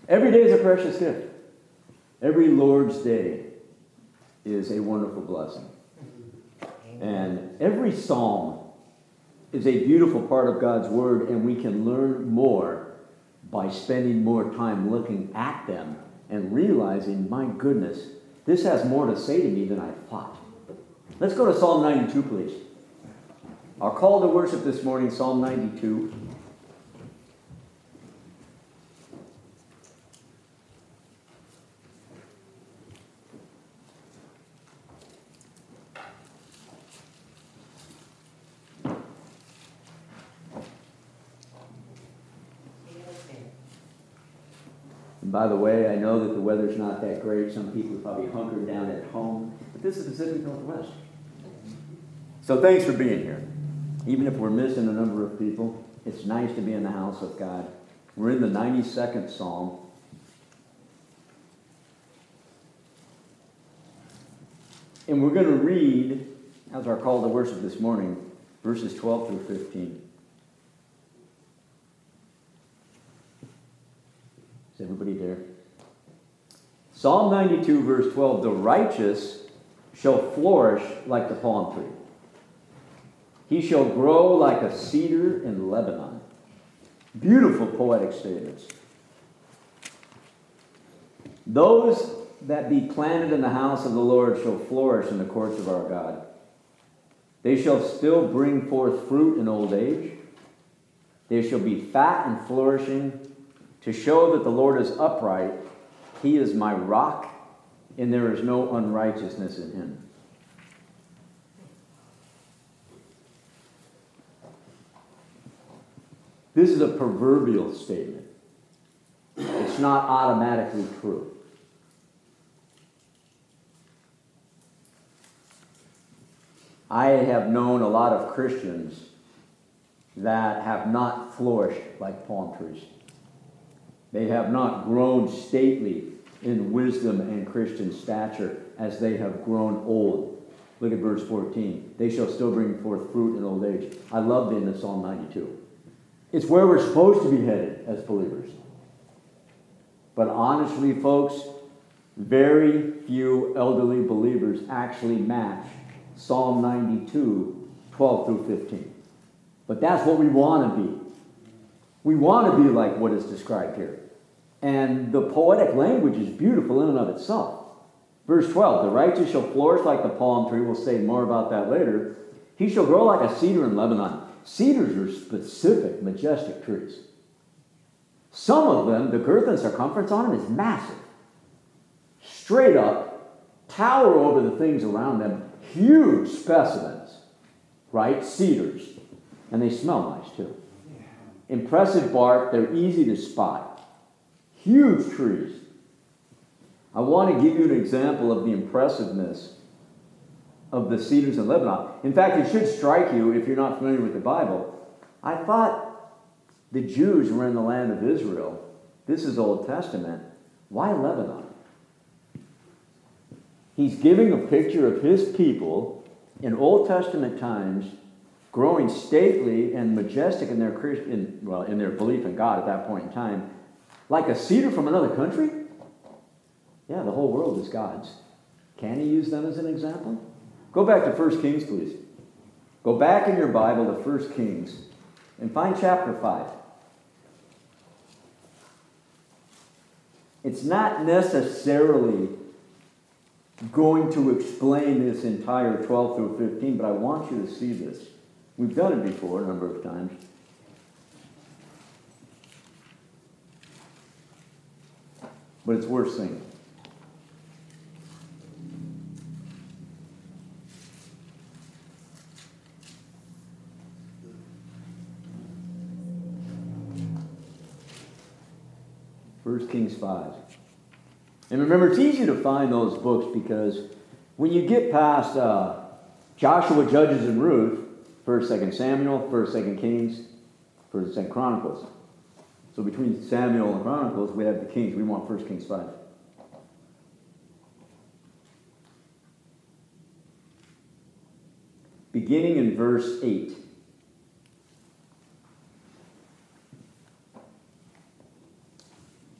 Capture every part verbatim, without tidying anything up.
Every day is a precious gift. Every Lord's Day is a wonderful blessing. And every psalm is a beautiful part of God's Word, and we can learn more by spending more time looking at them and realizing, my goodness, this has more to say to me than I thought. Let's go to Psalm ninety-two, please. Our call to worship this morning, Psalm ninety-two. And by the way, I know that the weather's not that great. Some people are probably hunkered down at home. But this is the Pacific Northwest. So thanks for being here. Even if we're missing a number of people, it's nice to be in the house of God. We're in the ninety-second Psalm. And we're going to read, as our call to worship this morning, verses twelve through fifteen. Is everybody there? Psalm ninety-two, verse twelve. The righteous shall flourish like the palm tree. He shall grow like a cedar in Lebanon. Beautiful poetic statements. Those that be planted in the house of the Lord shall flourish in the courts of our God. They shall still bring forth fruit in old age. They shall be fat and flourishing, to show that the Lord is upright. He is my rock, and there is no unrighteousness in him. This is a proverbial statement. It's not automatically true. I have known a lot of Christians that have not flourished like palm trees. They have not grown stately in wisdom and Christian stature as they have grown old. Look at verse fourteen. They shall still bring forth fruit in old age. I love the end of Psalm ninety-two. It's where we're supposed to be headed as believers. But honestly, folks, very few elderly believers actually match Psalm ninety-two, twelve through fifteen. But that's what we want to be. We want to be like what is described here. And the poetic language is beautiful in and of itself. Verse twelve, the righteous shall flourish like the palm tree. We'll say more about that later. He shall grow like a cedar in Lebanon. Cedars are specific, majestic trees. Some of them, the girth and circumference on them is massive. Straight up, tower over the things around them. Huge specimens, right? Cedars. And they smell nice too. Impressive bark. They're easy to spot. Huge trees. I want to give you an example of the impressiveness of the cedars in Lebanon. In fact, it should strike you if you're not familiar with the Bible. I thought the Jews were in the land of Israel. This is Old Testament. Why Lebanon? He's giving a picture of his people in Old Testament times growing stately and majestic in their Christian, well, in their belief in God at that point in time, like a cedar from another country. Yeah, the whole world is God's. Can he use them as an example? Go back to First Kings, please. Go back in your Bible to First Kings and find chapter five. It's not necessarily going to explain this entire twelve through fifteen, but I want you to see this. We've done it before a number of times. But it's worth seeing. First Kings five. And remember, it's easy to find those books because when you get past uh, Joshua, Judges, and Ruth, First, Second Samuel, First, Second Kings, First, Second Chronicles. So between Samuel and Chronicles, we have the Kings. We want First Kings five. Beginning in verse eight.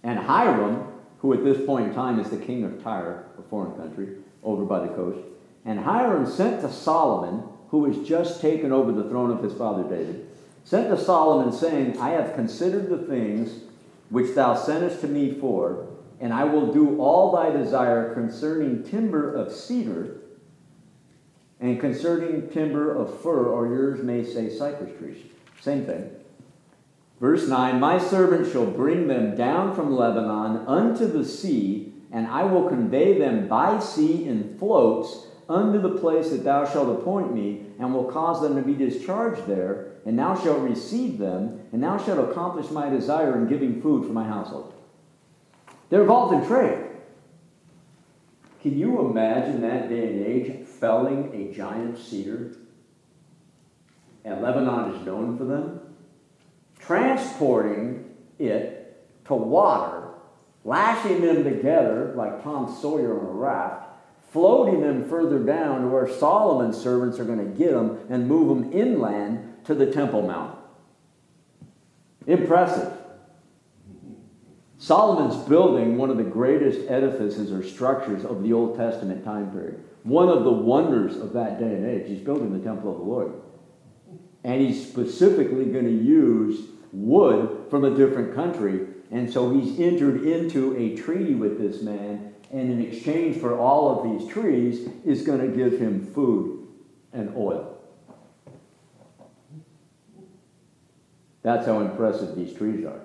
And Hiram, who at this point in time is the king of Tyre, a foreign country, over by the coast, and Hiram sent to Solomon, who was just taken over the throne of his father David, sent to Solomon saying, I have considered the things which thou sentest to me for, and I will do all thy desire concerning timber of cedar, and concerning timber of fir, or yours may say cypress trees. Same thing. Verse nine, my servant shall bring them down from Lebanon unto the sea, and I will convey them by sea in floats unto the place that thou shalt appoint me, and will cause them to be discharged there, and thou shalt receive them, and thou shalt accomplish my desire in giving food for my household. They're involved in trade. Can you imagine that day and age felling a giant cedar? And Lebanon is known for them. Transporting it to water, lashing them together like Tom Sawyer on a raft, floating them further down to where Solomon's servants are going to get them and move them inland to the Temple Mount. Impressive. Solomon's building one of the greatest edifices or structures of the Old Testament time period. One of the wonders of that day and age. He's building the temple of the Lord. And he's specifically going to use wood from a different country. And so he's entered into a treaty with this man, and in exchange for all of these trees is going to give him food and oil. That's how impressive these trees are.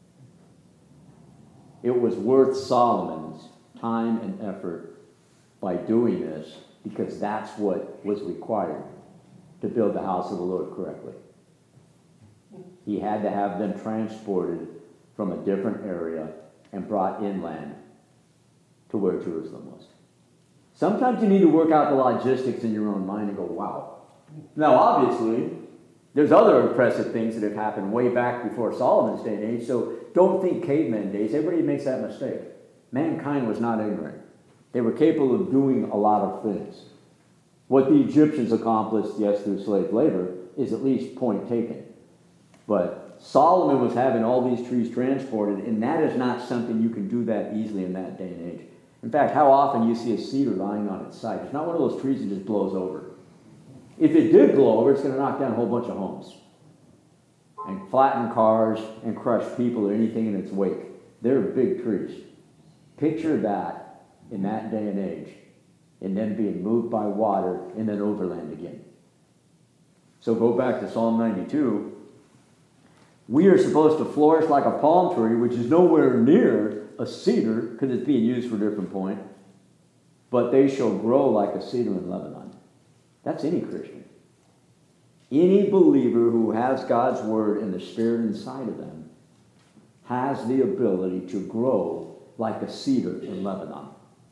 It was worth Solomon's time and effort by doing this, because that's what was required to build the house of the Lord correctly. He had to have them transported from a different area and brought inland to where Jerusalem was. Sometimes you need to work out the logistics in your own mind and go, wow. Now, obviously, there's other impressive things that have happened way back before Solomon's day and age, so don't think caveman days. Everybody makes that mistake. Mankind was not ignorant. They were capable of doing a lot of things. What the Egyptians accomplished, yes, through slave labor, is at least point taken. But Solomon was having all these trees transported, and that is not something you can do that easily in that day and age. In fact, how often you see a cedar lying on its side? It's not one of those trees that just blows over. If it did blow over, it's going to knock down a whole bunch of homes and flatten cars and crush people or anything in its wake. They're big trees. Picture that in that day and age, and then being moved by water and then overland again. So go back to Psalm ninety-two. We are supposed to flourish like a palm tree, which is nowhere near a cedar, because it's being used for a different point. But they shall grow like a cedar in Lebanon. That's any Christian. Any believer who has God's word and the Spirit inside of them has the ability to grow like a cedar in Lebanon.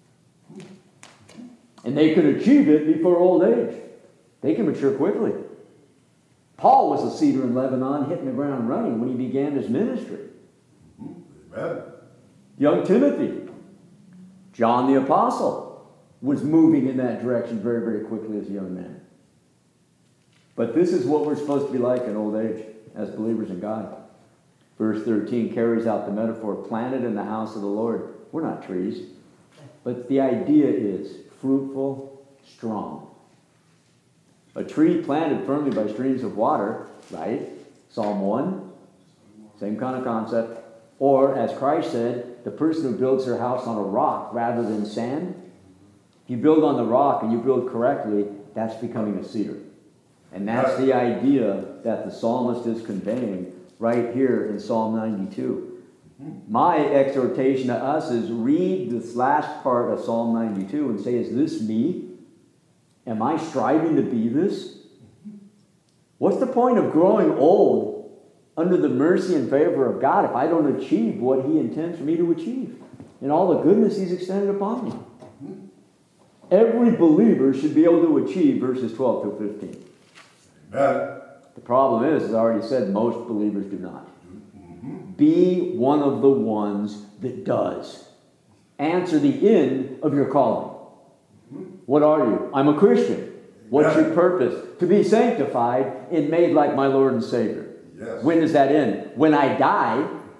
And they can achieve it before old age. They can mature quickly. Paul was a cedar in Lebanon, hitting the ground running when he began his ministry. Amen. Young Timothy, John the Apostle, was moving in that direction very, very quickly as a young man. But this is what we're supposed to be like in old age as believers in God. Verse thirteen carries out the metaphor, planted in the house of the Lord. We're not trees, but the idea is fruitful, strong. A tree planted firmly by streams of water, right? Psalm one, same kind of concept. Or, as Christ said, the person who builds their house on a rock rather than sand. If you build on the rock and you build correctly, that's becoming a cedar. And that's the idea that the psalmist is conveying right here in Psalm ninety-two. My exhortation to us is read this last part of Psalm ninety-two and say, is this me? Am I striving to be this? What's the point of growing old under the mercy and favor of God if I don't achieve what He intends for me to achieve and all the goodness He's extended upon me? Every believer should be able to achieve verses twelve through fifteen. Amen. The problem is, as I already said, most believers do not. Mm-hmm. Be one of the ones that does. Answer the end of your calling. What are you? I'm a Christian. What's your purpose? To be sanctified and made like my Lord and Savior. Yes. When does that end? When I die,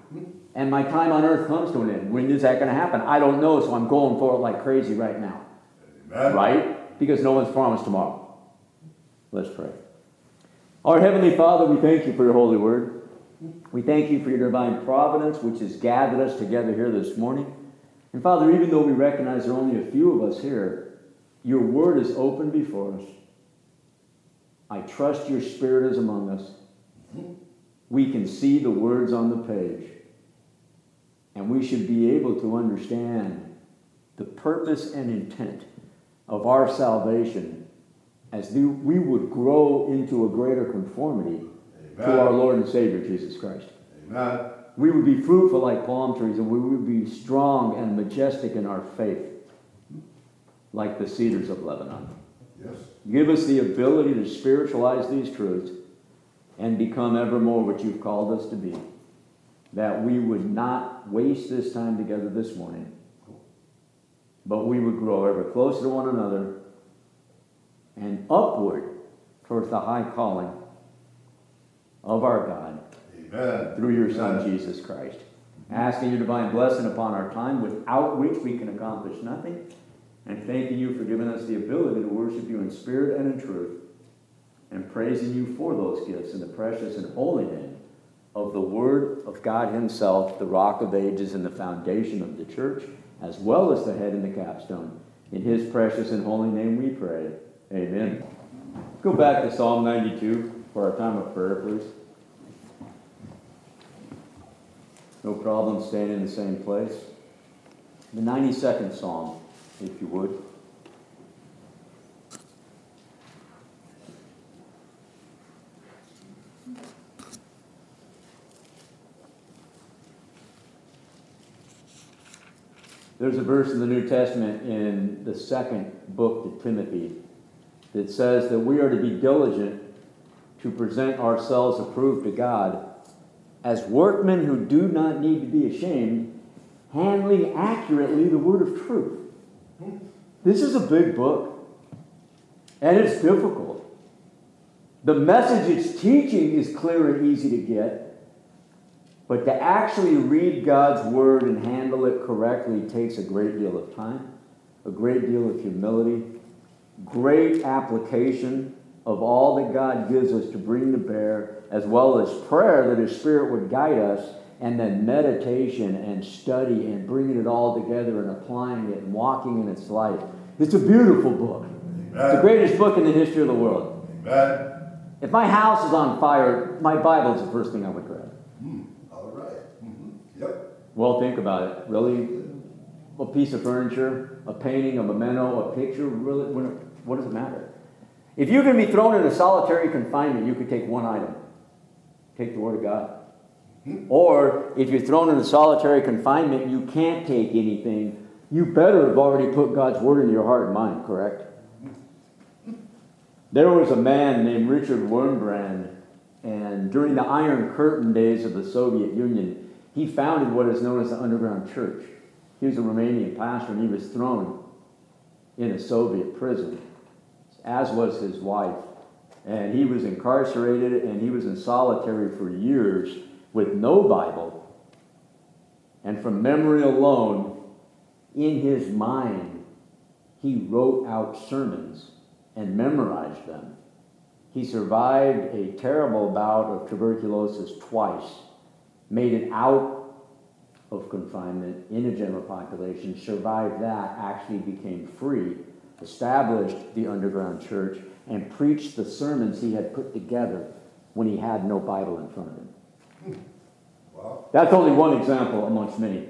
and my time on earth comes to an end. When is that going to happen? I don't know, so I'm going for it like crazy right now. Amen. Right? Because no one's promised tomorrow. Let's pray. Our Heavenly Father, we thank you for your holy word. We thank you for your divine providence, which has gathered us together here this morning. And Father, even though we recognize there are only a few of us here, your word is open before us. I trust your Spirit is among us. We can see the words on the page. And we should be able to understand the purpose and intent of our salvation as we would grow into a greater conformity Amen. to our Lord and Savior, Jesus Christ. Amen. We would be fruitful like palm trees, and we would be strong and majestic in our faith, like the cedars of Lebanon. Yes. Give us the ability to spiritualize these truths and become ever more what you've called us to be. That we would not waste this time together this morning, but we would grow ever closer to one another and upward towards the high calling of our God. Amen. Through your Son, Amen. Jesus Christ. Asking your divine blessing upon our time, without which we can accomplish nothing. And thanking you for giving us the ability to worship you in spirit and in truth. And praising you for those gifts in the precious and holy name of the Word of God himself, the Rock of Ages and the foundation of the church, as well as the head and the capstone. In his precious and holy name we pray. Amen. Go back to Psalm ninety-two for our time of prayer, please. No problem staying in the same place. The ninety-second Psalm, if you would. There's a verse in the New Testament in the second book to Timothy that says that we are to be diligent to present ourselves approved to God as workmen who do not need to be ashamed, handling accurately the word of truth. This is a big book, and it's difficult. The message it's teaching is clear and easy to get, but to actually read God's word and handle it correctly takes a great deal of time, a great deal of humility, great application of all that God gives us to bring to bear, as well as prayer that his Spirit would guide us, and then meditation and study and bringing it all together and applying it and walking in its life. It's a beautiful book. Amen. It's the greatest book in the history of the world. Amen. If my house is on fire, my Bible is the first thing I would grab. Mm. All right. Mm-hmm. Yep. Well, think about it. Really? A piece of furniture, a painting, a memento, a picture, really, what does it matter? If you're going to be thrown into solitary confinement, you could take one item. Take the Word of God. Mm-hmm. Or if you're thrown into solitary confinement, you can't take anything. You better have already put God's Word into your heart and mind, correct? Mm-hmm. There was a man named Richard Wurmbrand, and during the Iron Curtain days of the Soviet Union, he founded what is known as the Underground Church. He was a Romanian pastor, and he was thrown in a Soviet prison, as was his wife. And he was incarcerated, and he was in solitary for years with no Bible. And from memory alone, in his mind, he wrote out sermons and memorized them. He survived a terrible bout of tuberculosis twice, made it out of confinement in a general population, survived that, actually became free, established the underground church, and preached the sermons he had put together when he had no Bible in front of him. Wow. That's only one example amongst many.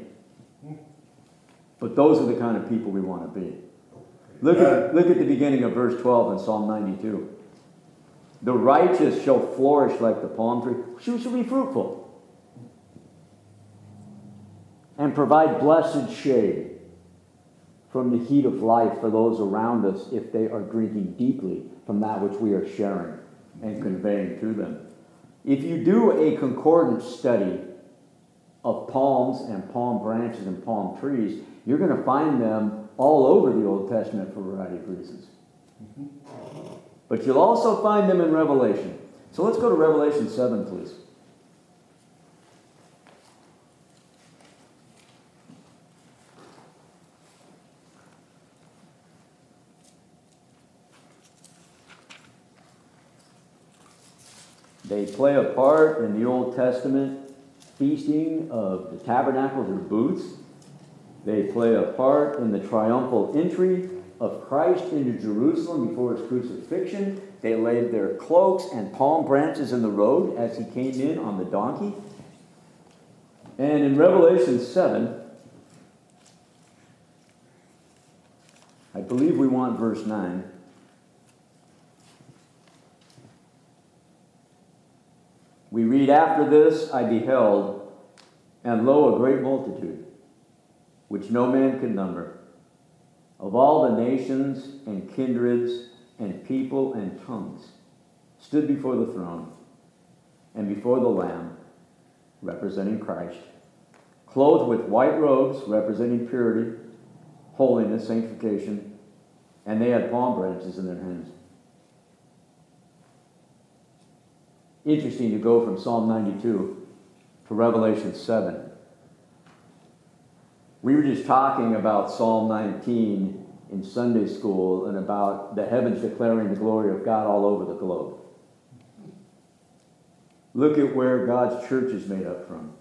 But those are the kind of people we want to be. Look at, look at the beginning of verse twelve in Psalm ninety-two. The righteous shall flourish like the palm tree. She shall be fruitful and provide blessed shade from the heat of life for those around us if they are drinking deeply from that which we are sharing and conveying to them. If you do a concordant study of palms and palm branches and palm trees, you're going to find them all over the Old Testament for a variety of reasons. But you'll also find them in Revelation. So let's go to Revelation seven, please. They play a part in the Old Testament feasting of the tabernacles or booths. They play a part in the triumphal entry of Christ into Jerusalem before his crucifixion. They laid their cloaks and palm branches in the road as he came in on the donkey. And in Revelation seven, I believe we want verse nine. We read, "After this I beheld, and lo, a great multitude, which no man can number, of all the nations and kindreds and people and tongues, stood before the throne and before the Lamb, representing Christ, clothed with white robes, representing purity, holiness, sanctification, and they had palm branches in their hands." Interesting to go from Psalm ninety-two to Revelation seven. We were just talking about Psalm nineteen in Sunday school and about the heavens declaring the glory of God all over the globe. Look at where God's church is made up from.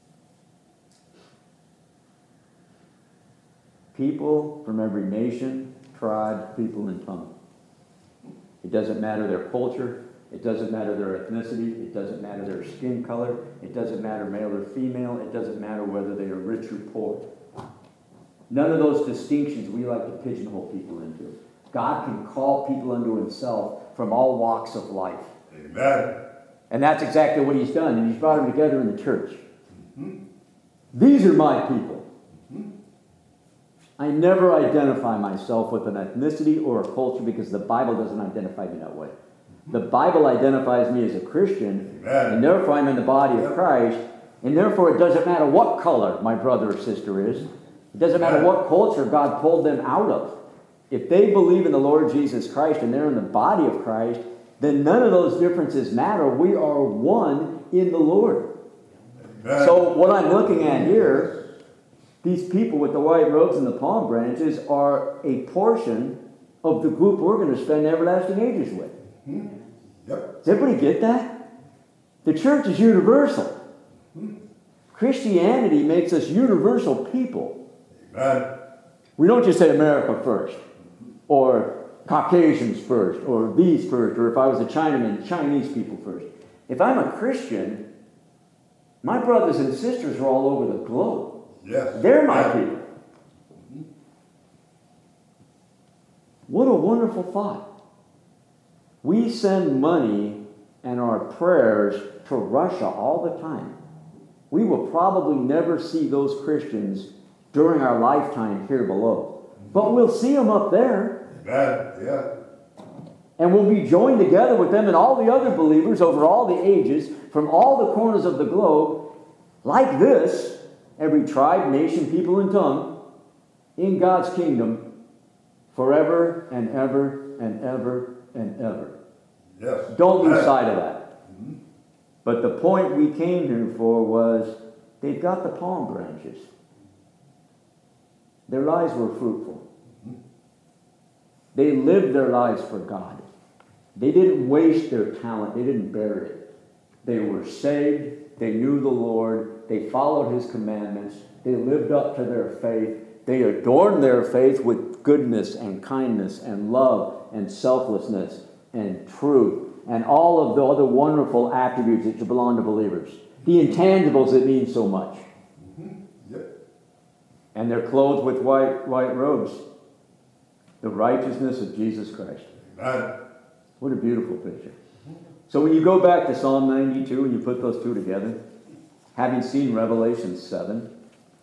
People from every nation, tribe, people, and tongue. It doesn't matter their culture. It doesn't matter their ethnicity. It doesn't matter their skin color. It doesn't matter male or female. It doesn't matter whether they are rich or poor. None of those distinctions we like to pigeonhole people into. God can call people unto himself from all walks of life. Amen. And that's exactly what he's done. And he's brought them together in the church. Mm-hmm. These are my people. Mm-hmm. I never identify myself with an ethnicity or a culture because the Bible doesn't identify me that way. The Bible identifies me as a Christian, Amen. And therefore I'm in the body of Christ, and therefore it doesn't matter what color my brother or sister is. It doesn't matter what culture God pulled them out of. If they believe in the Lord Jesus Christ and they're in the body of Christ, then none of those differences matter. We are one in the Lord. Amen. So what I'm looking at here, these people with the white robes and the palm branches are a portion of the group we're going to spend everlasting ages with. Hmm. Yep. Does everybody get that? The church is universal. Hmm. Christianity makes us universal people. Amen. We don't just say America first, or Caucasians first, or these first, or if I was a Chinaman, Chinese people first. If I'm a Christian, my brothers and sisters are all over the globe. Yes. They're my people. What a wonderful thought. We send money and our prayers to Russia all the time. We will probably never see those Christians during our lifetime here below. But we'll see them up there. Amen. Yeah. And we'll be joined together with them and all the other believers over all the ages from all the corners of the globe, like this, every tribe, nation, people, and tongue, in God's kingdom, forever and ever and ever and ever. Yes. Don't lose sight of that. Mm-hmm. But the point we came here for was they've got the palm branches. Their lives were fruitful. Mm-hmm. They lived their lives for God. They didn't waste their talent. They didn't bury it. They were saved. They knew the Lord. They followed his commandments. They lived up to their faith. They adorned their faith with goodness and kindness and love and selflessness and truth and all of the other wonderful attributes that belong to believers. The intangibles that mean so much. Mm-hmm. Yep. And they're clothed with white, white robes. The righteousness of Jesus Christ. Amen. What a beautiful picture. So when you go back to Psalm ninety-two and you put those two together, having seen Revelation seven,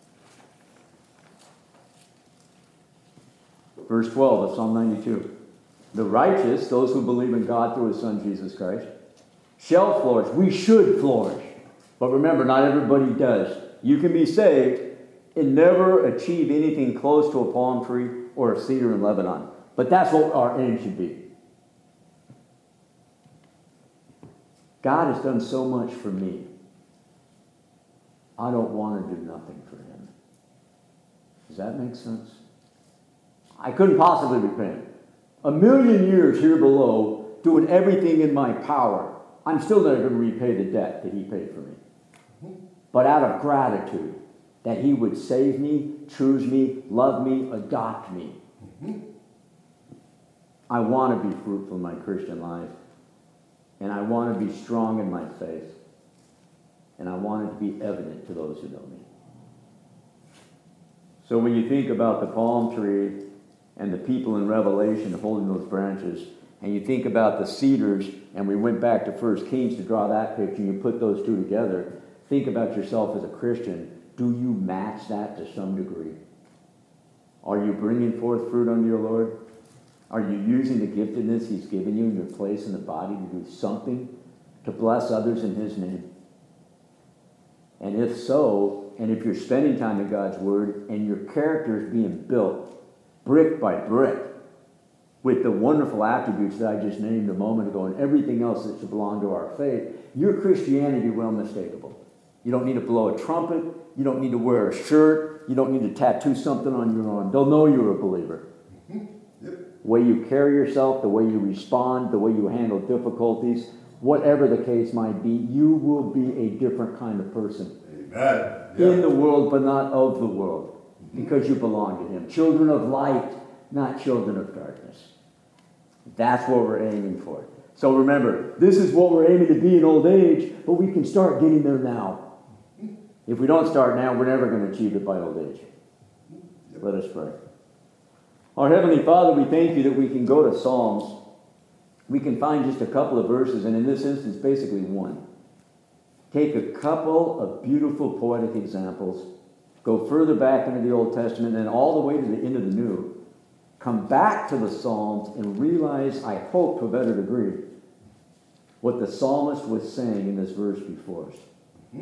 verse twelve of Psalm ninety-two. The righteous, those who believe in God through his Son Jesus Christ, shall flourish. We should flourish. But remember, not everybody does. You can be saved and never achieve anything close to a palm tree or a cedar in Lebanon. But that's what our aim should be. God has done so much for me. I don't want to do nothing for him. Does that make sense? I couldn't possibly repent. A million years here below, doing everything in my power. I'm still never going to repay the debt that he paid for me. But out of gratitude that he would save me, choose me, love me, adopt me, I want to be fruitful in my Christian life. And I want to be strong in my faith. And I want it to be evident to those who know me. So when you think about the palm tree and the people in Revelation holding those branches, and you think about the cedars, and we went back to First Kings to draw that picture, and you put those two together, think about yourself as a Christian. Do you match that to some degree? Are you bringing forth fruit unto your Lord? Are you using the giftedness he's given you in your place in the body to do something to bless others in his name? And if so, and if you're spending time in God's word and your character is being built brick by brick with the wonderful attributes that I just named a moment ago and everything else that should belong to our faith, your Christianity will be unmistakable. You don't need to blow a trumpet. You don't need to wear a shirt. You don't need to tattoo something on your arm. They'll know you're a believer. The way you carry yourself, the way you respond, the way you handle difficulties, whatever the case might be, you will be a different kind of person. Amen. In the world, but not of the world, because you belong to him. Children of light, not children of darkness. That's what we're aiming for. So remember, this is what we're aiming to be in old age, but we can start getting there now. If we don't start now, we're never going to achieve it by old age. Let us pray. Our Heavenly Father, we thank you that we can go to Psalms. We can find just a couple of verses, and in this instance, basically one. Take a couple of beautiful poetic examples, go further back into the Old Testament, and all the way to the end of the New. Come back to the Psalms and realize, I hope to a better degree, what the psalmist was saying in this verse before us.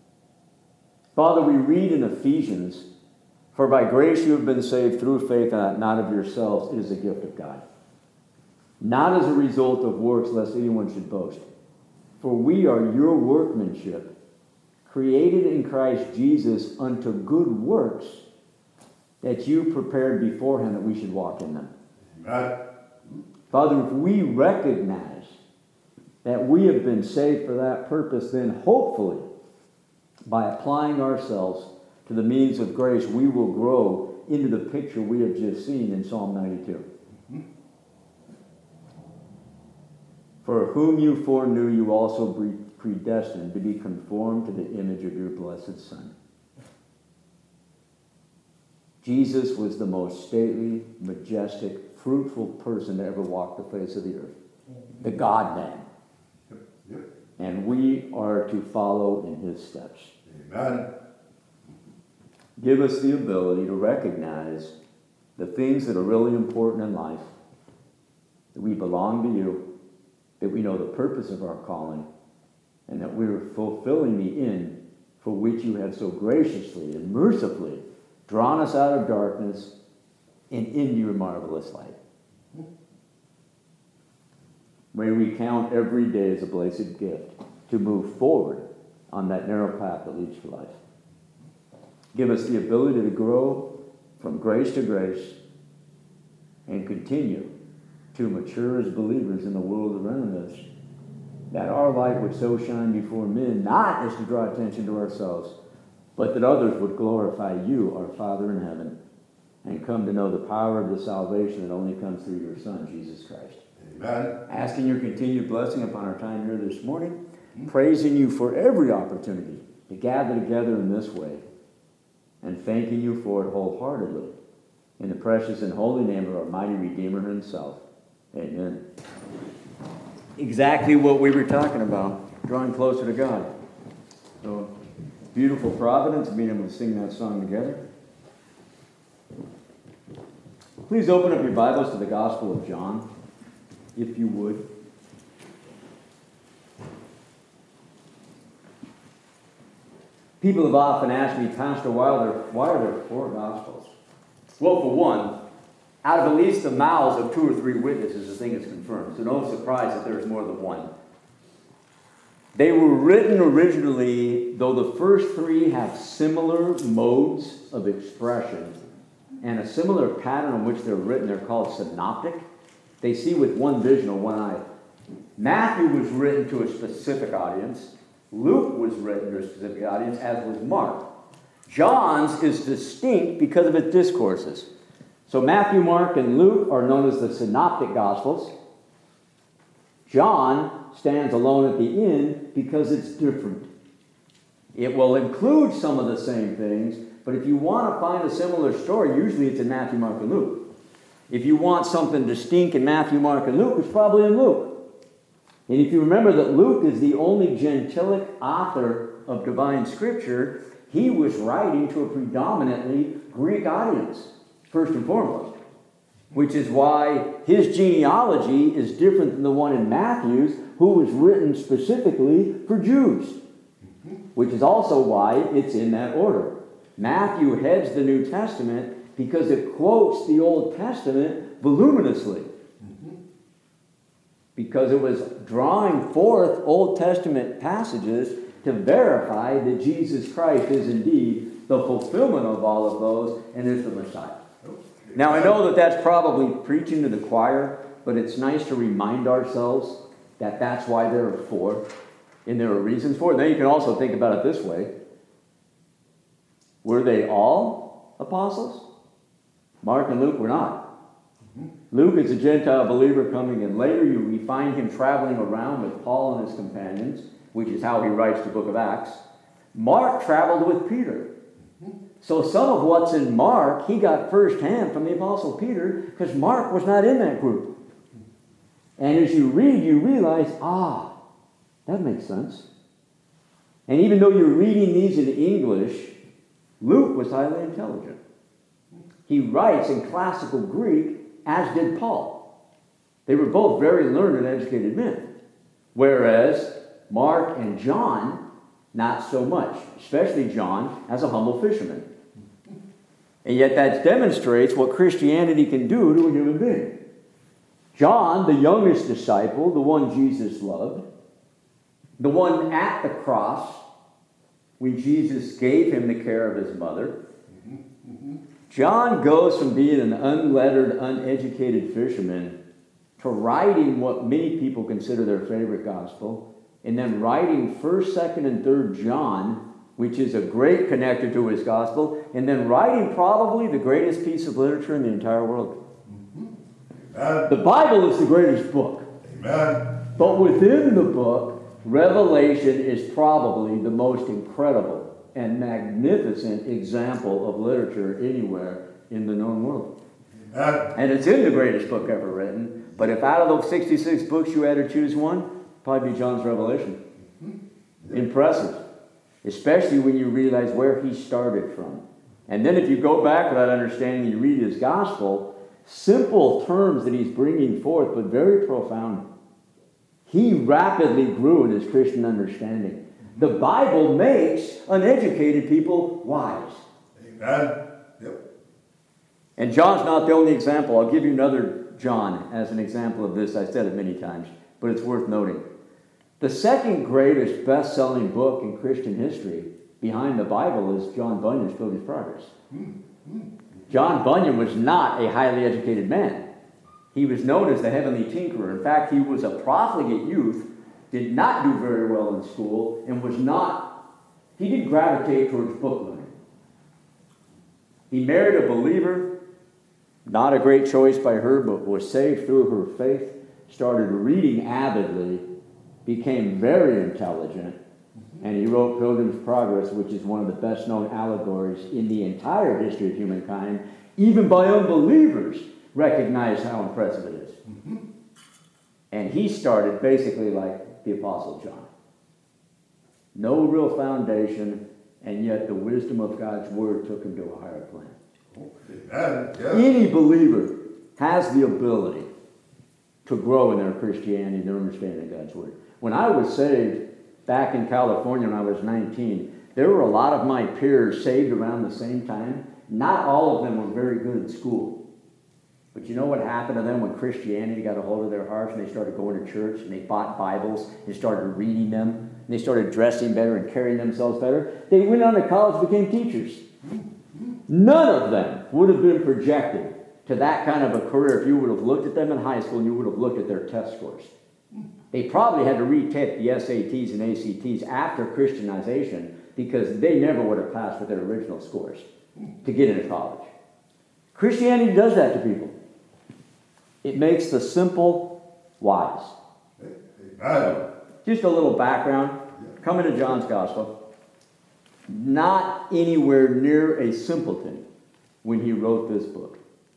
Father, we read in Ephesians, for by grace you have been saved through faith, and not of yourselves. It is a gift of God. Not as a result of works, lest anyone should boast. For we are your workmanship, created in Christ Jesus unto good works, that you prepared beforehand that we should walk in them. Amen. Father, if we recognize that we have been saved for that purpose, then hopefully, by applying ourselves to the means of grace, we will grow into the picture we have just seen in Psalm ninety-two. For whom you foreknew, you also predestined to be conformed to the image of your blessed Son. Jesus was the most stately, majestic, fruitful person to ever walk the face of the earth. The God-man. Yep. Yep. And we are to follow in his steps. Amen. Give us the ability to recognize the things that are really important in life, that we belong to you, that we know the purpose of our calling, and that we are fulfilling the end for which you have so graciously and mercifully drawn us out of darkness and into your marvelous light. May we count every day as a blessed gift to move forward on that narrow path that leads to life. Give us the ability to grow from grace to grace and continue to mature as believers in the world around us, that our light would so shine before men, not as to draw attention to ourselves, but that others would glorify you, our Father in heaven, and come to know the power of the salvation that only comes through your Son, Jesus Christ. Amen. Asking your continued blessing upon our time here this morning, praising you for every opportunity to gather together in this way, and thanking you for it wholeheartedly. In the precious and holy name of our mighty Redeemer himself. Amen. Exactly what we were talking about, drawing closer to God. So, beautiful providence, being able to sing that song together. Please open up your Bibles to the Gospel of John, if you would. People have often asked me, Pastor, why are there, why are there four Gospels? Well, for one, out of at least the mouths of two or three witnesses, the thing is confirmed. So no surprise that there's more than one. They were written originally, though the first three have similar modes of expression and a similar pattern in which they're written. They're called synoptic. They see with one vision or one eye. Matthew was written to a specific audience. Luke was written to a specific audience, as was Mark. John's is distinct because of its discourses. So Matthew, Mark, and Luke are known as the Synoptic Gospels. John stands alone at the end because it's different. It will include some of the same things, but if you want to find a similar story, usually it's in Matthew, Mark, and Luke. If you want something distinct in Matthew, Mark, and Luke, it's probably in Luke. And if you remember that Luke is the only gentilic author of divine scripture, he was writing to a predominantly Greek audience, first and foremost. Which is why his genealogy is different than the one in Matthew's, who was written specifically for Jews. Which is also why it's in that order. Matthew heads the New Testament because it quotes the Old Testament voluminously. Because it was drawing forth Old Testament passages to verify that Jesus Christ is indeed the fulfillment of all of those and is the Messiah. Now, I know that that's probably preaching to the choir, but it's nice to remind ourselves that that's why there are four, and there are reasons for it. Then you can also think about it this way. Were they all apostles? Mark and Luke were not. Luke is a Gentile believer coming in later. You, we find him traveling around with Paul and his companions, which is how he writes the book of Acts. Mark traveled with Peter. So some of what's in Mark, he got firsthand from the Apostle Peter, because Mark was not in that group. And as you read, you realize, ah, that makes sense. And even though you're reading these in English, Luke was highly intelligent. He writes in classical Greek, as did Paul. They were both very learned and educated men. Whereas Mark and John, not so much. Especially John, as a humble fisherman. And yet that demonstrates what Christianity can do to a human being. John, the youngest disciple, the one Jesus loved, the one at the cross, when Jesus gave him the care of his mother, John goes from being an unlettered, uneducated fisherman to writing what many people consider their favorite gospel, and then writing first, second, and third John, which is a great connector to his gospel, and then writing probably the greatest piece of literature in the entire world. Amen. The Bible is the greatest book. Amen. But within the book, Revelation is probably the most incredible and magnificent example of literature anywhere in the known world. Amen. And it's in the greatest book ever written. But if out of those sixty-six books you had to choose one, probably be John's Revelation. Impressive. Especially when you realize where he started from. And then if you go back with that understanding, you read his gospel, simple terms that he's bringing forth, but very profound. He rapidly grew in his Christian understanding. The Bible makes uneducated people wise. Amen. Yep. And John's not the only example. I'll give you another John as an example of this. I've said it many times, but it's worth noting. The second greatest best-selling book in Christian history behind the Bible is John Bunyan's Pilgrim's Progress. John Bunyan was not a highly educated man. He was known as the heavenly tinkerer. In fact, he was a profligate youth, did not do very well in school, and was not, he didn't gravitate towards book learning. He married a believer, not a great choice by her, but was saved through her faith, started reading avidly, became very intelligent, and he wrote Pilgrim's Progress, which is one of the best-known allegories in the entire history of humankind. Even by unbelievers, recognize how impressive it is. Mm-hmm. And he started basically like the Apostle John. No real foundation, and yet the wisdom of God's Word took him to a higher plane. Amen. Yeah. Any believer has the ability to grow in their Christianity and their understanding of God's Word. When I was saved back in California when I was nineteen, there were a lot of my peers saved around the same time. Not all of them were very good in school. But you know what happened to them when Christianity got a hold of their hearts and they started going to church and they bought Bibles and started reading them and they started dressing better and carrying themselves better? They went on to college and became teachers. None of them would have been projected to that kind of a career if you would have looked at them in high school and you would have looked at their test scores. They probably had to retake the S A Ts and A C Ts after Christianization because they never would have passed with their original scores to get into college. Christianity does that to people. It makes the simple wise. Amen. Just a little background. Coming to John's Gospel. Not anywhere near a simpleton when he wrote this book.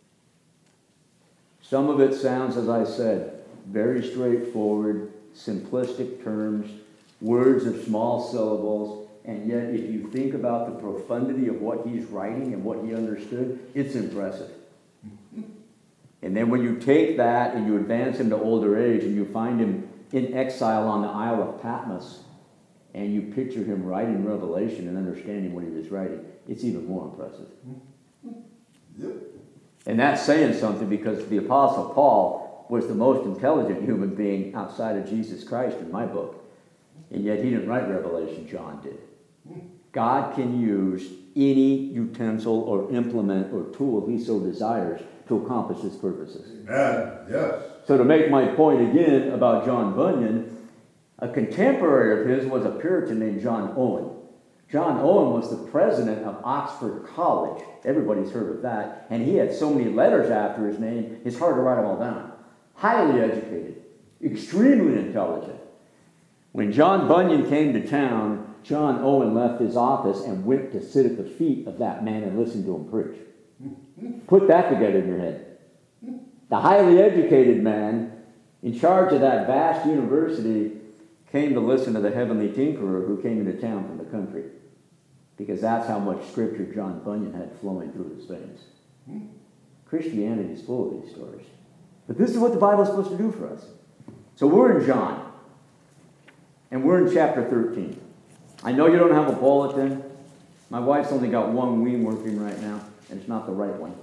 Some of it sounds, as I said, very straightforward, simplistic terms, words of small syllables, and yet if you think about the profundity of what he's writing and what he understood, it's impressive. And then when you take that and you advance him to older age and you find him in exile on the Isle of Patmos, and you picture him writing Revelation and understanding what he was writing, it's even more impressive. Yep. And that's saying something because the Apostle Paul was the most intelligent human being outside of Jesus Christ in my book. And yet he didn't write Revelation, John did. God can use any utensil or implement or tool he so desires to accomplish his purposes. Amen. Yes. So to make my point again about John Bunyan, a contemporary of his was a Puritan named John Owen. John Owen was the president of Oxford College. Everybody's heard of that. And he had so many letters after his name, it's hard to write them all down. Highly educated, extremely intelligent. When John Bunyan came to town, John Owen left his office and went to sit at the feet of that man and listen to him preach. Put that together in your head. The highly educated man in charge of that vast university came to listen to the heavenly tinkerer who came into town from the country, because that's how much scripture John Bunyan had flowing through his veins. Christianity is full of these stories. But this is what the Bible is supposed to do for us. So we're in John, and we're in chapter thirteen. I know you don't have a bulletin. My wife's only got one wing working right now, and it's not the right one.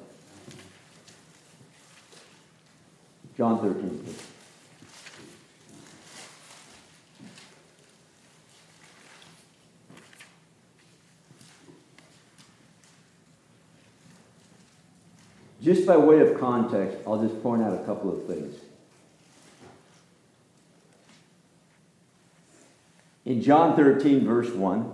John thirteen, please. Just by way of context, I'll just point out a couple of things. In John thirteen, verse one,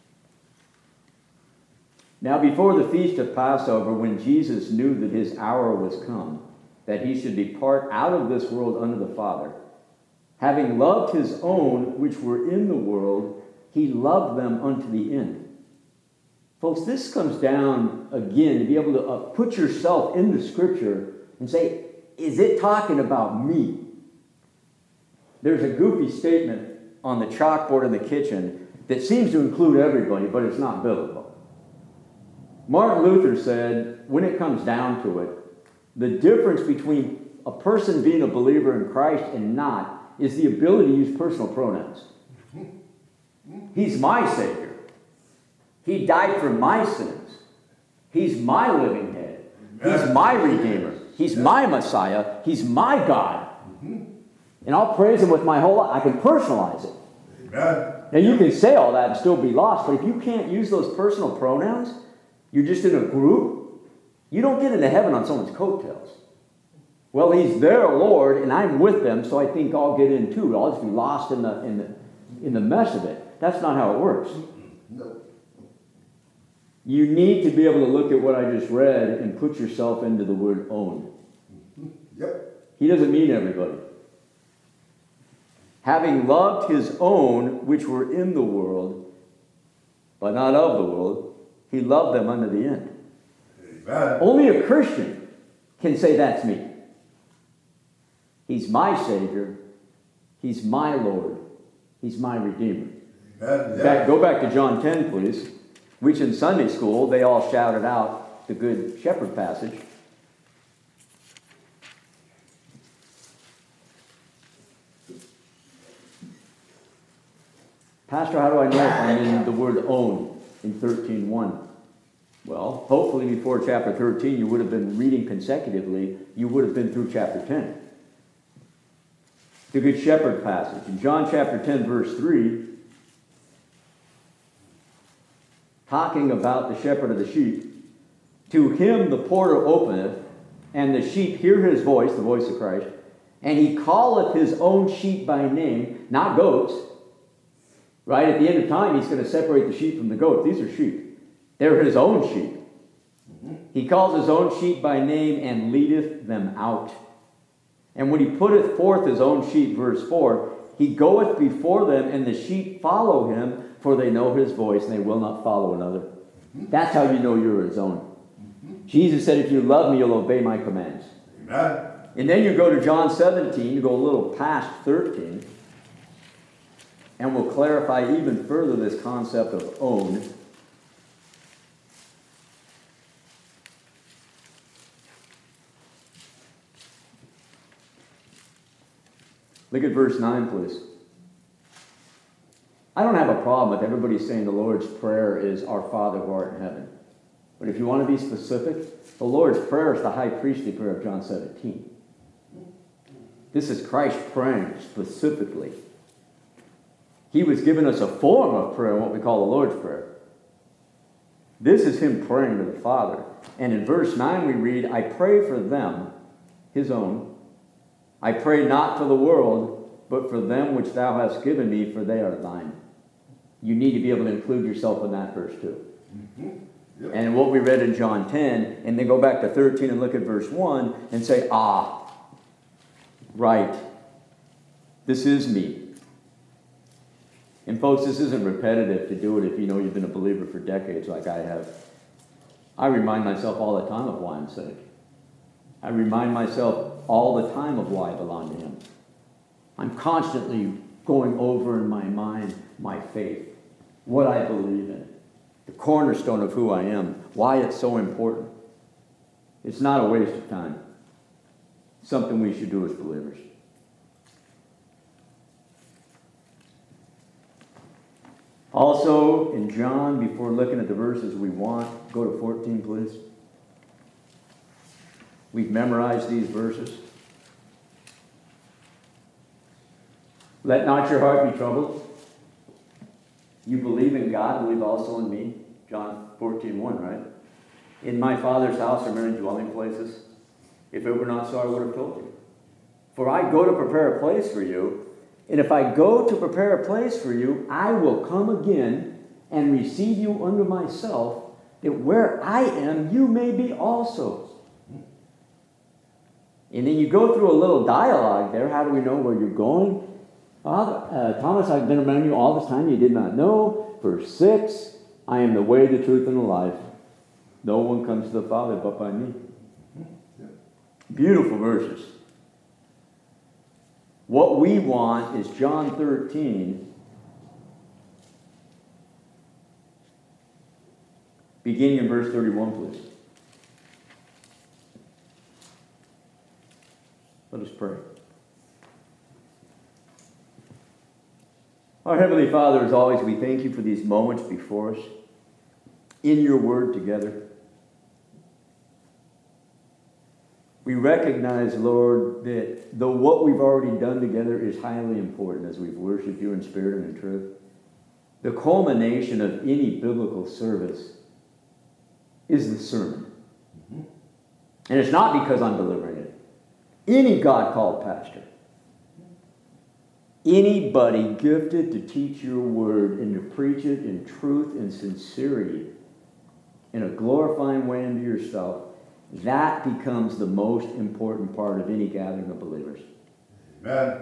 now before the feast of Passover, when Jesus knew that his hour was come, that he should depart out of this world unto the Father, having loved his own which were in the world, he loved them unto the end. Folks, this comes down again to be able to uh, put yourself in the scripture and say, is it talking about me? There's a goofy statement on the chalkboard in the kitchen that seems to include everybody, but it's not biblical. Martin Luther said, when it comes down to it, the difference between a person being a believer in Christ and not is the ability to use personal pronouns. He's my Savior. He died for my sins. He's my living head. He's my Redeemer. He's my Messiah. He's my God. And I'll praise him with my whole life. I can personalize it. Amen. Now you can say all that and still be lost, but if you can't use those personal pronouns, you're just in a group, you don't get into heaven on someone's coattails. Well, he's their Lord, and I'm with them, so I think I'll get in too. I'll just be lost in the in the in the mess of it. That's not how it works. No. You need to be able to look at what I just read and put yourself into the word own. Yep. He doesn't mean everybody. Having loved his own which were in the world, but not of the world, he loved them unto the end. Amen. Only a Christian can say that's me. He's my Savior. He's my Lord. He's my Redeemer. Amen. In fact, go back to John ten, please, which in Sunday school they all shouted out the Good Shepherd passage. Pastor, how do I know if I'm in the word own in thirteen one? Well, hopefully before chapter thirteen you would have been reading consecutively. You would have been through chapter ten. The Good Shepherd passage. In John chapter ten, verse three, talking about the shepherd of the sheep, to him the porter openeth, and the sheep hear his voice, the voice of Christ, And he calleth his own sheep by name, not goats. Right? At the end of time, he's going to separate the sheep from the goats. These are sheep. They're his own sheep. Mm-hmm. He calls his own sheep by name and leadeth them out. And when he putteth forth his own sheep, verse four, he goeth before them, and the sheep follow him, for they know his voice, and they will not follow another. Mm-hmm. That's how you know you're his own. Mm-hmm. Jesus said, if you love me, you'll obey my commands. Amen. And then you go to John seventeen, you go a little past thirteen, and we'll clarify even further this concept of own. Look at verse nine, please. I don't have a problem with everybody saying the Lord's Prayer is our Father who art in heaven. But if you want to be specific, the Lord's Prayer is the high priestly prayer of John seventeen. This is Christ praying specifically. He was giving us a form of prayer, what we call the Lord's Prayer. This is him praying to the Father. And in verse nine we read, I pray for them, his own. I pray not for the world, but for them which thou hast given me, for they are thine. You need to be able to include yourself in that verse too. Mm-hmm. Yep. And what we read in John ten, and then go back to thirteen and look at verse one and say, ah, right, this is me. And folks, this isn't repetitive to do it if you know you've been a believer for decades like I have. I remind myself all the time of why I'm saved. I remind myself all the time of why I belong to him. I'm constantly going over in my mind my faith, what I believe in, the cornerstone of who I am, why it's so important. It's not a waste of time. It's something we should do as believers. Also, in John, before looking at the verses we want, go to fourteen, please. We've memorized these verses. Let not your heart be troubled. You believe in God, believe also in me. John fourteen one, right? In my Father's house are many dwelling places. If it were not so, I would have told you. For I go to prepare a place for you. And if I go to prepare a place for you, I will come again and receive you unto myself, that where I am, you may be also. And then you go through a little dialogue there. How do we know where you're going? Father, uh, Thomas, I've been around you all this time. You did not know. Verse six, I am the way, the truth, and the life. No one comes to the Father but by me. Beautiful verses. What we want is John thirteen, beginning in verse thirty-one, please. Let us pray. Our Heavenly Father, as always, we thank you for these moments before us in your word together. We recognize, Lord, that though what we've already done together is highly important as we've worshiped you in spirit and in truth, the culmination of any biblical service is the sermon. Mm-hmm. And it's not because I'm delivering it. Any God-called pastor, anybody gifted to teach your word and to preach it in truth and sincerity in a glorifying way unto yourself, that becomes the most important part of any gathering of believers. Amen.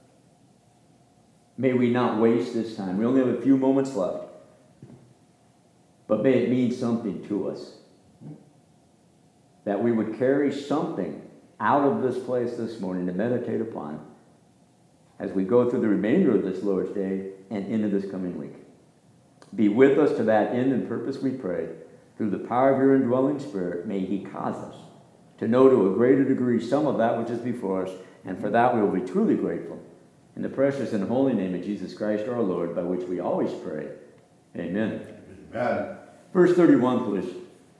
May we not waste this time. We only have a few moments left. But may it mean something to us. That we would carry something out of this place this morning to meditate upon as we go through the remainder of this Lord's Day and into this coming week. Be with us to that end and purpose, we pray. Through the power of your indwelling Spirit, may he cause us to know to a greater degree some of that which is before us, and for that we will be truly grateful. In the precious and holy name of Jesus Christ our Lord, by which we always pray. Amen. Amen. Verse thirty-one, please,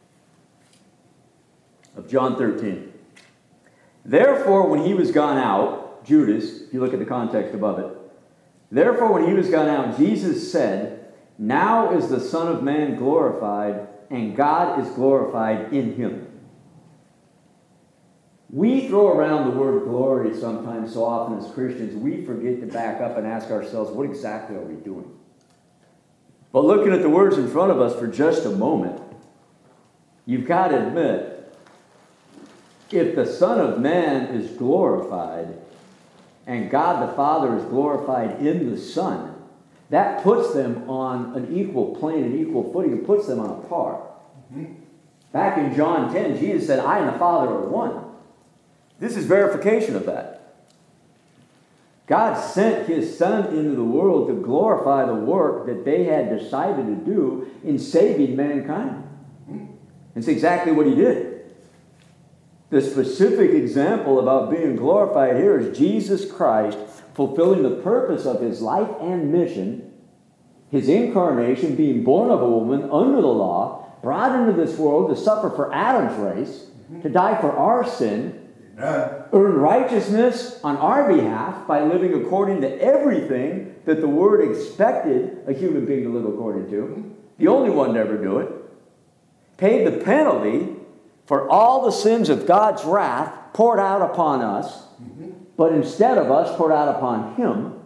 of John thirteen. Therefore, when he was gone out, Judas, if you look at the context above it, therefore, when he was gone out, Jesus said, now is the Son of Man glorified, and God is glorified in him. We throw around the word glory sometimes so often as Christians, we forget to back up and ask ourselves, what exactly are we doing? But looking at the words in front of us for just a moment, you've got to admit, if the Son of Man is glorified and God the Father is glorified in the Son, that puts them on an equal plane, an equal footing. It puts them on a par. Mm-hmm. Back in John ten, Jesus said, I and the Father are one. This is verification of that. God sent his Son into the world to glorify the work that they had decided to do in saving mankind. And it's exactly what he did. The specific example about being glorified here is Jesus Christ fulfilling the purpose of his life and mission, his incarnation, being born of a woman under the law, brought into this world to suffer for Adam's race, to die for our sin, Amen. Earn righteousness on our behalf by living according to everything that the Word expected a human being to live according to. The only one to ever do it. Paid the penalty for all the sins of God's wrath poured out upon us, but instead of us poured out upon him,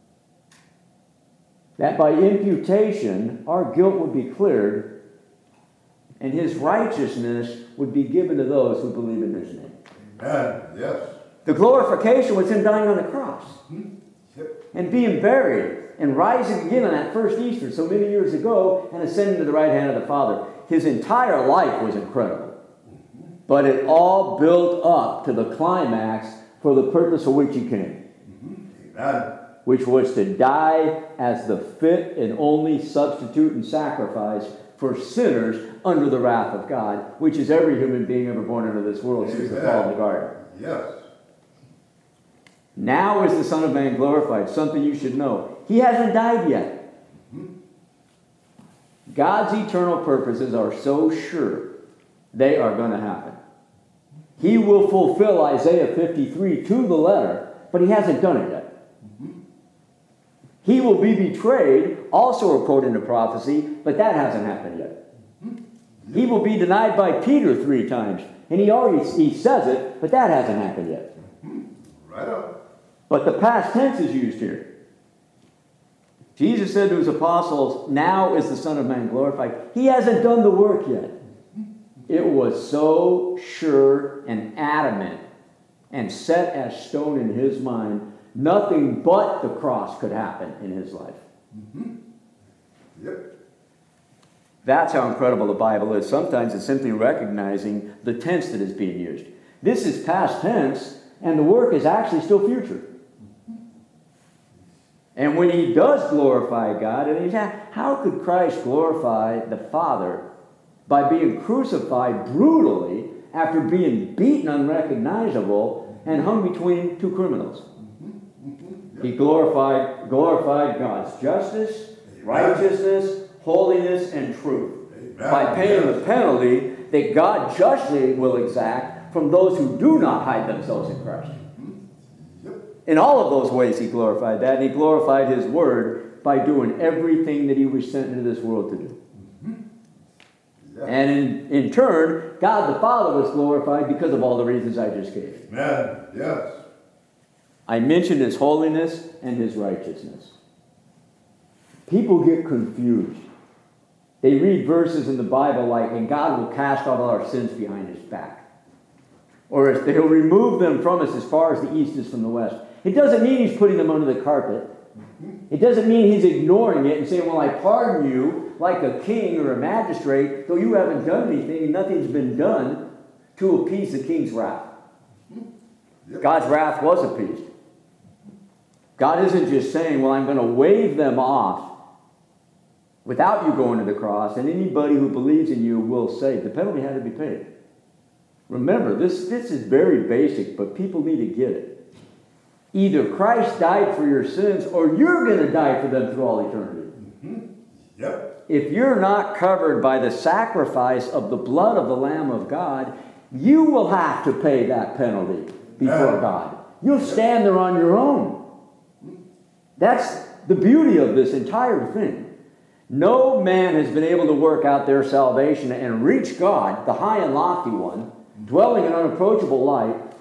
that by imputation our guilt would be cleared and his righteousness would be given to those who believe in his name. Amen. Yes. The glorification was him dying on the cross Yep. and being buried and rising again on that first Easter so many years ago and ascending to the right hand of the Father. His entire life was incredible. But it all built up to the climax for the purpose for which he came. Amen. Which was to die as the fit and only substitute and sacrifice for sinners under the wrath of God, which is every human being ever born into this world since the fall of the garden. Yes. Now is the Son of Man glorified, something you should know. He hasn't died yet. God's eternal purposes are so sure they are going to happen. He will fulfill Isaiah fifty-three to the letter, but he hasn't done it yet. He will be betrayed, also according to prophecy, but that hasn't happened yet. He will be denied by Peter three times, and he already he says it, but that hasn't happened yet. Right up. But the past tense is used here. Jesus said to his apostles, now is the Son of Man glorified. He hasn't done the work yet. It was so sure and adamant and set as stone in his mind, nothing but the cross could happen in his life. Mm-hmm. Yep. That's how incredible the Bible is. Sometimes it's simply recognizing the tense that is being used. This is past tense, and the work is actually still future. And when he does glorify God, and he's asked, how could Christ glorify the Father by being crucified brutally after being beaten unrecognizable and hung between two criminals? He glorified, glorified God's justice, righteousness, holiness, and truth. Amen. By paying Yes. the penalty that God justly will exact from those who do not hide themselves in Christ. Yep. In all of those ways he glorified that, and he glorified his word by doing everything that he was sent into this world to do. Yep. And in, in turn, God the Father was glorified because of all the reasons I just gave. Amen. Yes. I mentioned his holiness and his righteousness. People get confused. They read verses in the Bible like, and God will cast all our sins behind his back. Or as he'll remove them from us as far as the east is from the west. It doesn't mean he's putting them under the carpet. It doesn't mean he's ignoring it and saying, well, I pardon you like a king or a magistrate, though you haven't done anything, nothing's been done to appease the king's wrath. Yep. God's wrath was appeased. God isn't just saying, well, I'm going to wave them off without you going to the cross, and anybody who believes in you will save. The penalty had to be paid. Remember, this, this is very basic, but people need to get it. Either Christ died for your sins, or you're going to die for them through all eternity. Mm-hmm. Yep. If you're not covered by the sacrifice of the blood of the Lamb of God, you will have to pay that penalty before Yeah. God. You'll stand there on your own. That's the beauty of this entire thing. No man has been able to work out their salvation and reach God, the high and lofty one, dwelling in unapproachable light,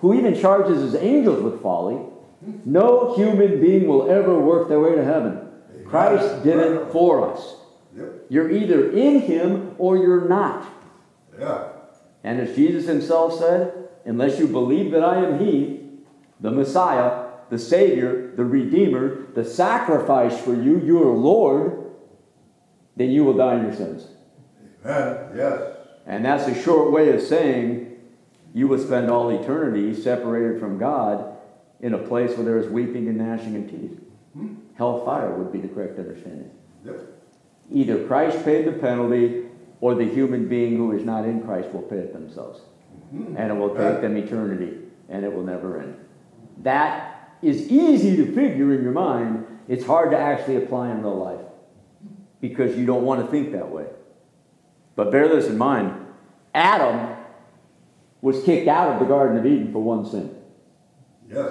who even charges his angels with folly, no human being will ever work their way to heaven. Amen. Christ did it for us. Yep. You're either in him or you're not. Yeah. And as Jesus himself said, unless you believe that I am he, the Messiah, the Savior, the Redeemer, the sacrifice for you, your Lord, then you will die in your sins. Amen. Yes. And that's a short way of saying you will spend all eternity separated from God in a place where there is weeping and gnashing of teeth. Hmm. Hellfire would be the correct understanding. Yep. Either Christ paid the penalty, or the human being who is not in Christ will pay it themselves. Hmm. And it will take them eternity, and it will never end. That is easy to figure in your mind. It's hard to actually apply in real life, because you don't want to think that way. But bear this in mind. Adam was kicked out of the Garden of Eden for one sin. Yes.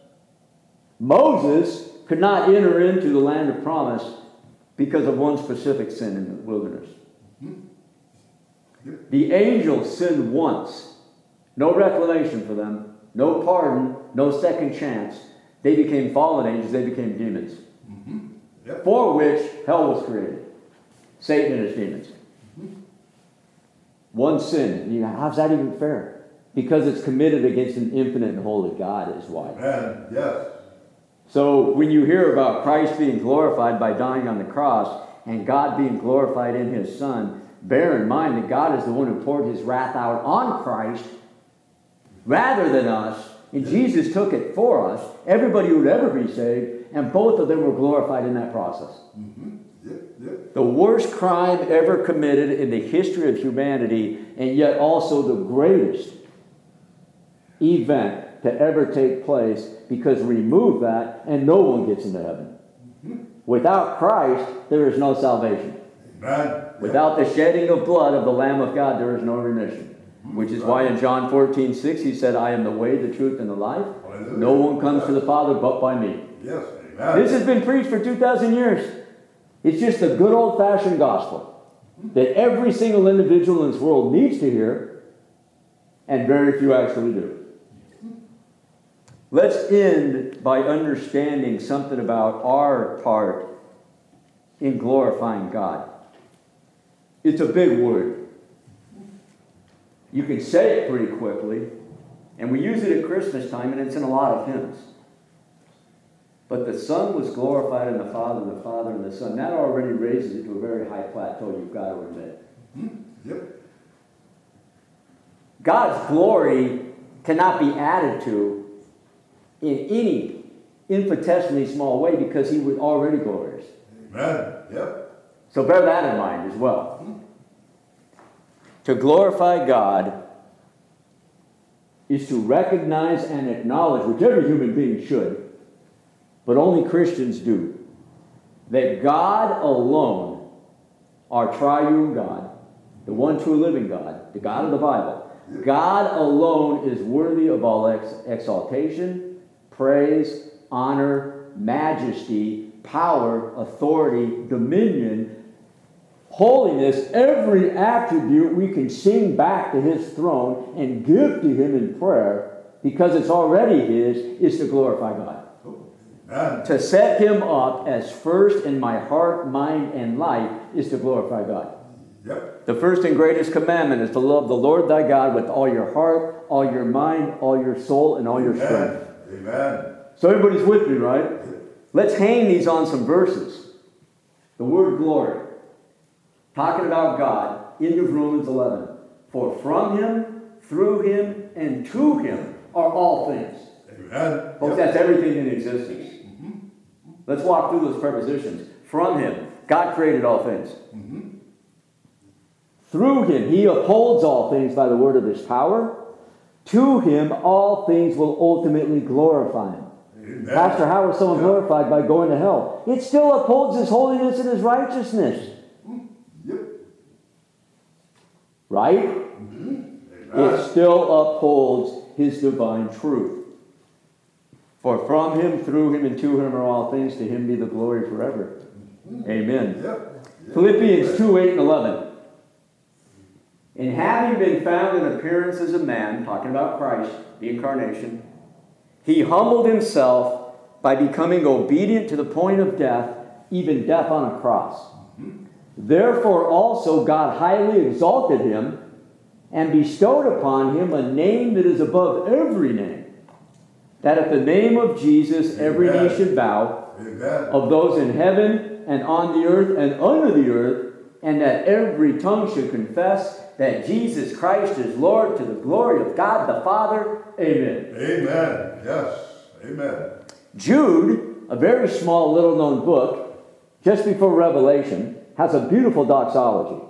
Moses could not enter into the land of promise because of one specific sin in the wilderness. Hmm. Yep. The angels sinned once. No reclamation for them. No pardon. No second chance. They became fallen angels. They became demons. Mm-hmm. Yep. For which hell was created. Satan and his demons. Mm-hmm. One sin. You, how's that even fair? Because it's committed against an infinite and holy God is why. Amen. Yes. So when you hear about Christ being glorified by dying on the cross and God being glorified in his Son, bear in mind that God is the one who poured his wrath out on Christ rather than us. And Jesus took it for us. Everybody would ever be saved. And both of them were glorified in that process. Mm-hmm. Yep. Yep. The worst crime ever committed in the history of humanity, and yet also the greatest event to ever take place, because remove that and no one gets into heaven. Mm-hmm. Without Christ, there is no salvation. Amen. Without the shedding of blood of the Lamb of God, there is no remission. Mm-hmm. Which is why in John fourteen six he said, I am the way, the truth, and the life. Hallelujah. No one comes to the Father but by me. Yes. Amen. This has been preached for two thousand years. It's just the good old-fashioned gospel that every single individual in this world needs to hear, and very few actually do. Let's end by understanding something about our part in glorifying God. It's a big word. You can say it pretty quickly, and we use it at Christmas time, and it's in a lot of hymns. But the Son was glorified in the Father, the Father in the Son. That already raises it to a very high plateau, you've got to admit. Mm-hmm. Yep. God's glory cannot be added to in any infinitesimally small way because he was already glorious. Amen. Yep. So bear that in mind as well. Mm-hmm. To glorify God is to recognize and acknowledge, which every human being should, but only Christians do, that God alone, our triune God, the one true living God, the God of the Bible, God alone is worthy of all ex- exaltation, praise, honor, majesty, power, authority, dominion, holiness, every attribute we can sing back to his throne and give to him in prayer, because it's already his, is to glorify God. Amen. To set him up as first in my heart, mind, and life is to glorify God. Yep. The first and greatest commandment is to love the Lord thy God with all your heart, all your mind, all your soul, and all your Amen. strength. Amen. So everybody's with me, right? Let's hang these on some verses. The word glory. Talking about God, end of Romans eleven. For from him, through him, and to him are all things. Amen. Folks, Yep. that's everything in existence. Mm-hmm. Let's walk through those prepositions. From him, God created all things. Mm-hmm. Through him, he upholds all things by the word of his power. To him, all things will ultimately glorify him. Amen. Pastor, how is someone Yeah. glorified by going to hell? It still upholds his holiness and his righteousness. Yep. Right? Mm-hmm. Amen. It still upholds his divine truth. For from him, through him, and to him are all things. To him be the glory forever. Amen. Yep. Yep. Philippians two, eight, and eleven. And having been found in appearance as a man, talking about Christ, the incarnation, he humbled himself by becoming obedient to the point of death, even death on a cross. Therefore also God highly exalted him and bestowed upon him a name that is above every name, that at the name of Jesus every Amen. knee should bow, Amen. of those in heaven and on the earth and under the earth, and that every tongue should confess that Jesus Christ is Lord, to the glory of God the Father. Amen. Amen. Yes. Amen. Jude, a very small, little-known book, just before Revelation, has a beautiful doxology.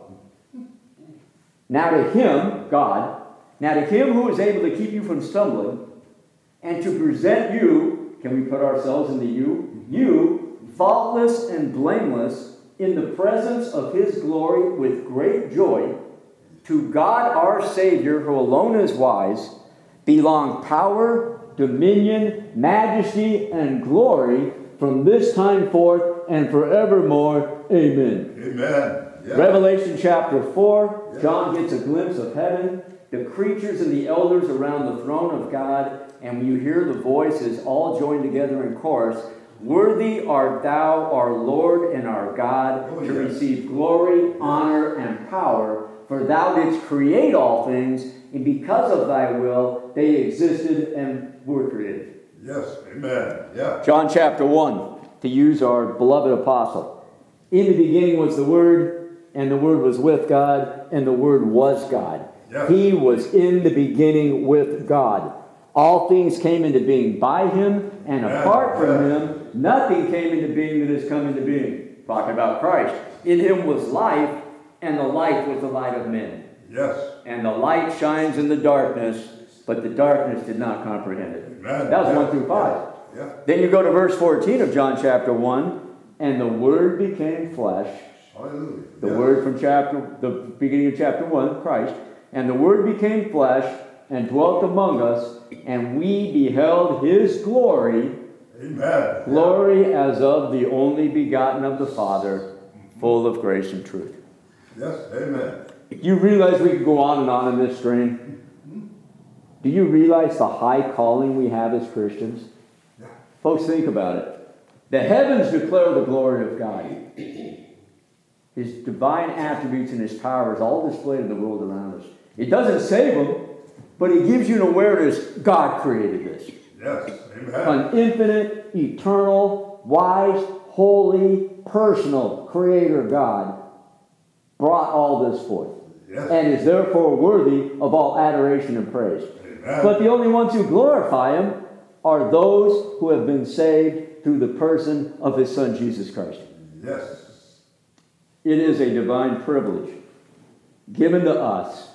Now to him, God, now to him who is able to keep you from stumbling, and to present you, can we put ourselves in the you? You, faultless and blameless, in the presence of his glory with great joy, to God our Savior, who alone is wise, belong power, dominion, majesty, and glory from this time forth and forevermore. Amen. Amen. Yes. Revelation chapter four, Yes. John gets a glimpse of heaven, the creatures and the elders around the throne of God, and when you hear the voices all joined together in chorus, worthy art thou, our Lord and our God, Oh, to yes. receive glory, honor, and power, for thou didst create all things, and because of thy will they existed and were created. Yes. Amen. Yeah. John chapter one, to use our beloved apostle. In the beginning was the Word, and the Word was with God, and the Word was God. Yes. He was in the beginning with God. All things came into being by him, and Yeah, apart from yeah. him, nothing came into being that has come into being. Talking about Christ. In him was life, and the light was the light of men. Yes. And the light shines in the darkness, but the darkness did not comprehend it. Amen. That was Yeah. one through five. Yeah. Then you go to verse fourteen of John chapter one, and the Word became flesh. Hallelujah. The Yes. Word from chapter, the beginning of chapter one, Christ. And the Word became flesh and dwelt among us, and we beheld his glory, Amen. glory as of the only begotten of the Father, full of grace and truth. Yes. Amen. You realize we could go on and on in this strain? Do you realize the high calling we have as Christians? Yeah. Folks, think about it. The heavens declare the glory of God. His divine attributes and his power is all displayed in the world around us. It doesn't save them, but it gives you an awareness God created this. Yes. Amen. An infinite, eternal, wise, holy, personal creator God brought all this forth. Yes. And is therefore worthy of all adoration and praise. Amen. But the only ones who glorify him are those who have been saved through the person of his Son, Jesus Christ. Yes. It is a divine privilege given to us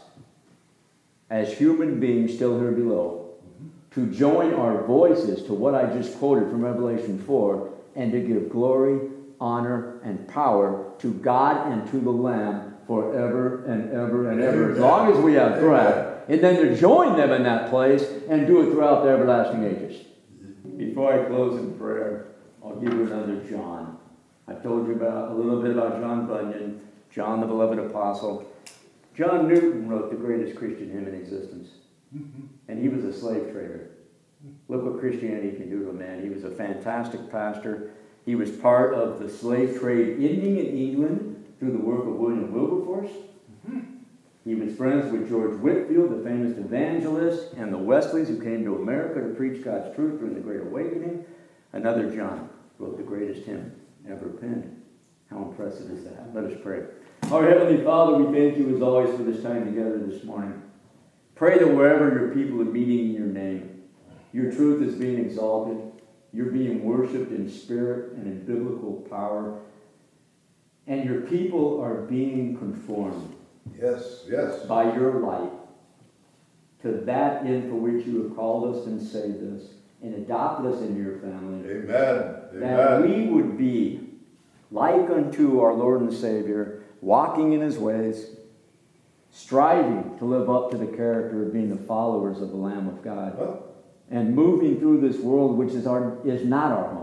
as human beings still here below to join our voices to what I just quoted from Revelation four and to give glory, honor, and power to God and to the Lamb forever and ever and ever, as long as we have breath. And then to join them in that place and do it throughout the everlasting ages. Before I close in prayer, I'll give you another John. I told you about a little bit about John Bunyan, John the beloved apostle. John Newton wrote the greatest Christian hymn in existence. And he was a slave trader. Look what Christianity can do to a man. He was a fantastic pastor. He was part of the slave trade ending in England through the work of William Wilberforce. He was friends with George Whitefield, the famous evangelist, and the Wesleys who came to America to preach God's truth during the Great Awakening. Another John wrote the greatest hymn ever penned. How impressive is that? Let us pray. Our Heavenly Father, we thank you as always for this time together this morning. Pray that wherever your people are meeting in your name, your truth is being exalted, you're being worshipped in spirit and in biblical power, and your people are being conformed Yes. Yes. by your light to that end for which you have called us and saved us and adopted us into your family. Amen. That Amen. we would be like unto our Lord and Savior, walking in his ways, striving to live up to the character of being the followers of the Lamb of God, Huh? and moving through this world which is our is not our home.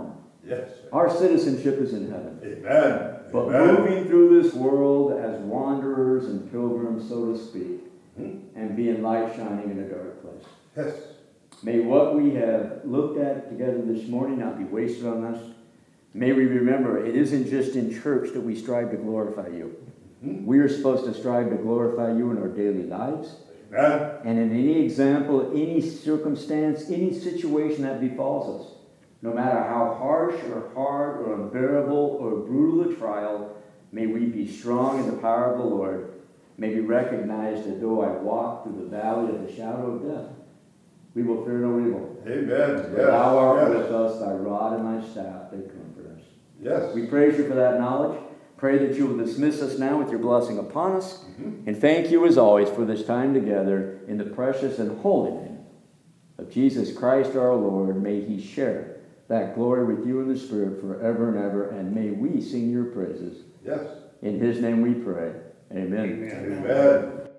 Yes. Our citizenship is in heaven. Amen. But Amen. moving through this world as wanderers and pilgrims, so to speak, Hmm? and being light shining in a dark place. Yes. May what we have looked at together this morning not be wasted on us. May we remember it isn't just in church that we strive to glorify you. Hmm? We are supposed to strive to glorify you in our daily lives. Amen. And in any example, any circumstance, any situation that befalls us, no matter how harsh or hard or unbearable or brutal a trial, may we be strong in the power of the Lord. May we recognize that though I walk through the valley of the shadow of death, we will fear no evil. Amen. For thou art Yes. with us, thy rod and thy staff, they comfort us. Yes. We praise you for that knowledge. Pray that you will dismiss us now with your blessing upon us. Mm-hmm. And thank you as always for this time together in the precious and holy name of Jesus Christ our Lord. May he share that glory with you in the Spirit forever and ever. And may we sing your praises. Yes. In his name we pray. Amen. Amen.